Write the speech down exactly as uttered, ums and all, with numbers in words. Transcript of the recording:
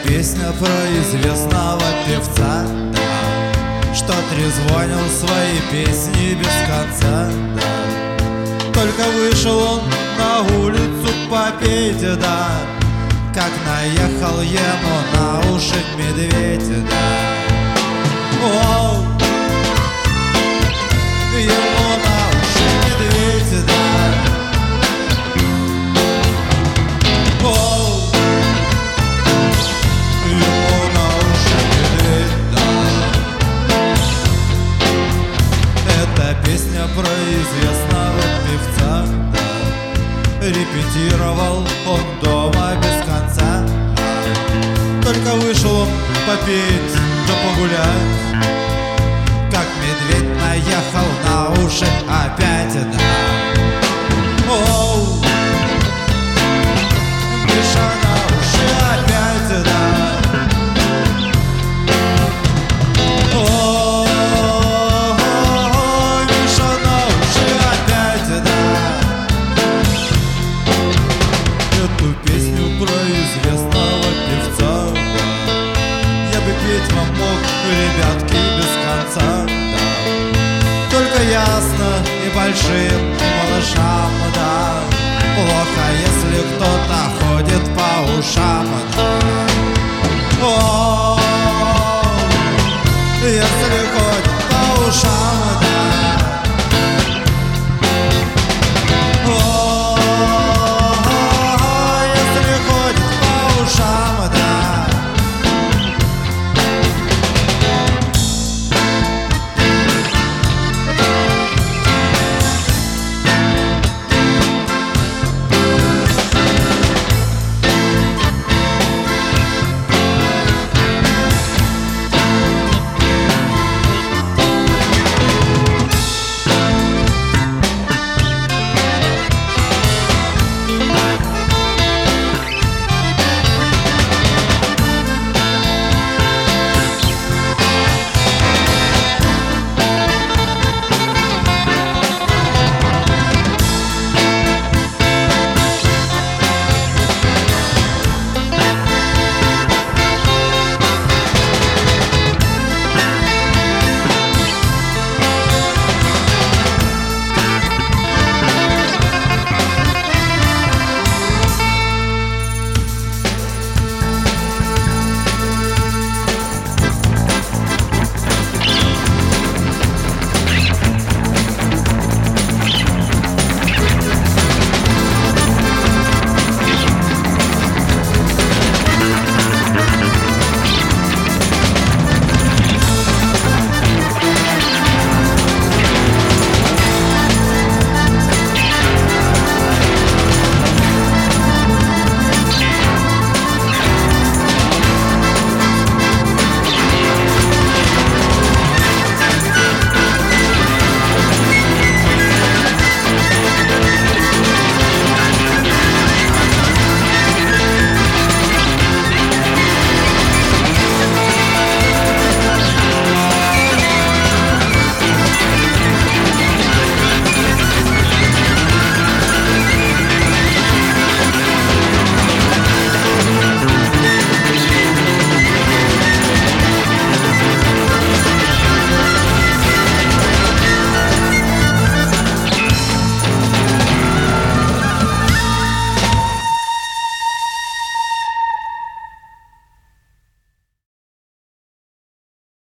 песня про известного певца, да, что трезвонил свои песни без конца, да. Только вышел он на улицу попеть, да, как наехал ему на уши медведь, да. О, ему на уши медведь, да. О, ему на уши медведь, да. Это песня про известного певца, да. Репетировал он дома без конца, только вышел он попеть да погулять, как медведь наехал на уши опять, да. Оу, Миша на уши опять, да. О, Миша на уши опять, да. Эту песню про известного певца, да, я бы петь вам мог, ребятки, без конца, да. Только ясно и большим, и малышам, да, плохо, если кто-то ходит по ушам, да.